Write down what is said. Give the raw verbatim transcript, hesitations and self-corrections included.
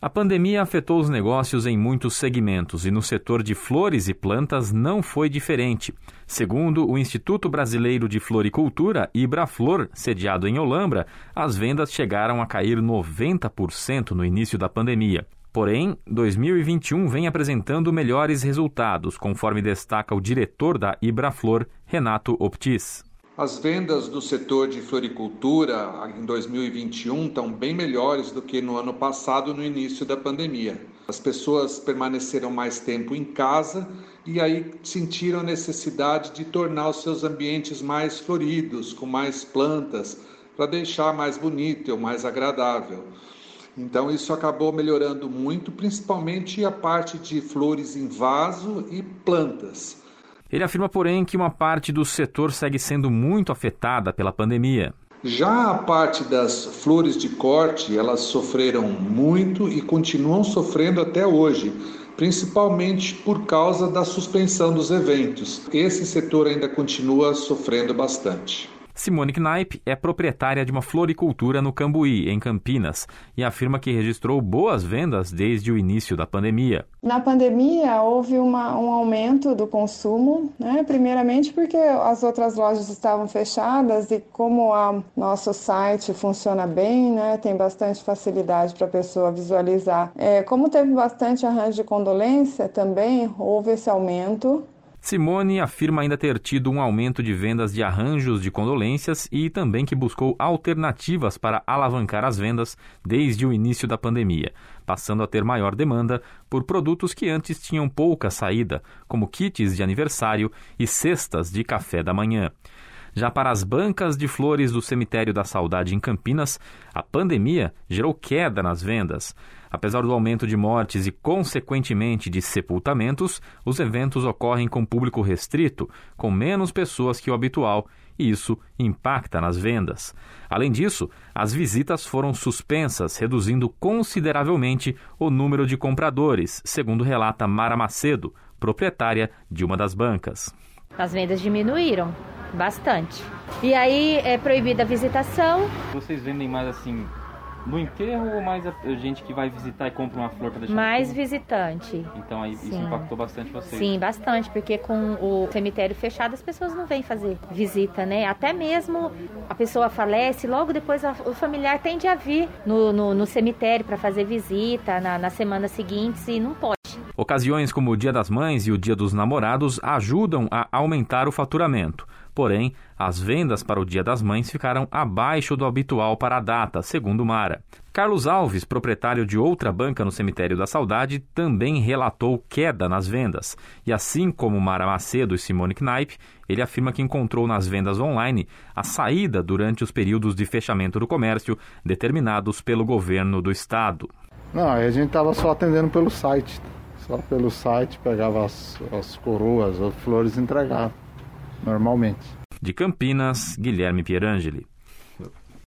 A pandemia afetou os negócios em muitos segmentos e no setor de flores e plantas não foi diferente. Segundo o Instituto Brasileiro de Floricultura, Ibraflor, sediado em Olambra, as vendas chegaram a cair noventa por cento no início da pandemia. Porém, dois mil e vinte e um vem apresentando melhores resultados, conforme destaca o diretor da Ibraflor, Renato Optis. As vendas do setor de floricultura em dois mil e vinte e um estão bem melhores do que no ano passado, no início da pandemia. As pessoas permaneceram mais tempo em casa e aí sentiram a necessidade de tornar os seus ambientes mais floridos, com mais plantas, para deixar mais bonito ou mais agradável. Então isso acabou melhorando muito, principalmente a parte de flores em vaso e plantas. Ele afirma, porém, que uma parte do setor segue sendo muito afetada pela pandemia. Já a parte das flores de corte, elas sofreram muito e continuam sofrendo até hoje, principalmente por causa da suspensão dos eventos. Esse setor ainda continua sofrendo bastante. Simone Knaip é proprietária de uma floricultura no Cambuí, em Campinas, e afirma que registrou boas vendas desde o início da pandemia. Na pandemia, houve uma, um aumento do consumo, né? Primeiramente porque as outras lojas estavam fechadas e como o nosso site funciona bem, né? Tem bastante facilidade para a pessoa visualizar. É, como teve bastante arranjo de condolência, também houve esse aumento. Simone afirma ainda ter tido um aumento de vendas de arranjos de condolências e também que buscou alternativas para alavancar as vendas desde o início da pandemia, passando a ter maior demanda por produtos que antes tinham pouca saída, como kits de aniversário e cestas de café da manhã. Já para as bancas de flores do Cemitério da Saudade em Campinas, a pandemia gerou queda nas vendas. Apesar do aumento de mortes e, consequentemente, de sepultamentos, os eventos ocorrem com público restrito, com menos pessoas que o habitual, e isso impacta nas vendas. Além disso, as visitas foram suspensas, reduzindo consideravelmente o número de compradores, segundo relata Mara Macedo, proprietária de uma das bancas. As vendas diminuíram bastante. E aí é proibida a visitação. Vocês vendem mais assim no enterro ou mais a gente que vai visitar e compra uma flor para deixar? Mais visitante. Então aí Sim. Isso impactou bastante vocês? Sim, bastante, porque com o cemitério fechado as pessoas não vêm fazer visita, né? Até mesmo a pessoa falece, logo depois a, o familiar tende a vir no, no, no cemitério para fazer visita na, nas semanas seguintes e não pode. Ocasiões como o Dia das Mães e o Dia dos Namorados ajudam a aumentar o faturamento. Porém, as vendas para o Dia das Mães ficaram abaixo do habitual para a data, segundo Mara. Carlos Alves, proprietário de outra banca no Cemitério da Saudade, também relatou queda nas vendas. E assim como Mara Macedo e Simone Knaip, ele afirma que encontrou nas vendas online a saída durante os períodos de fechamento do comércio determinados pelo governo do estado. Não, a gente estava só atendendo pelo site. Só pelo site, pegava as, as coroas, as flores e entregava, normalmente. De Campinas, Guilherme Pierangeli.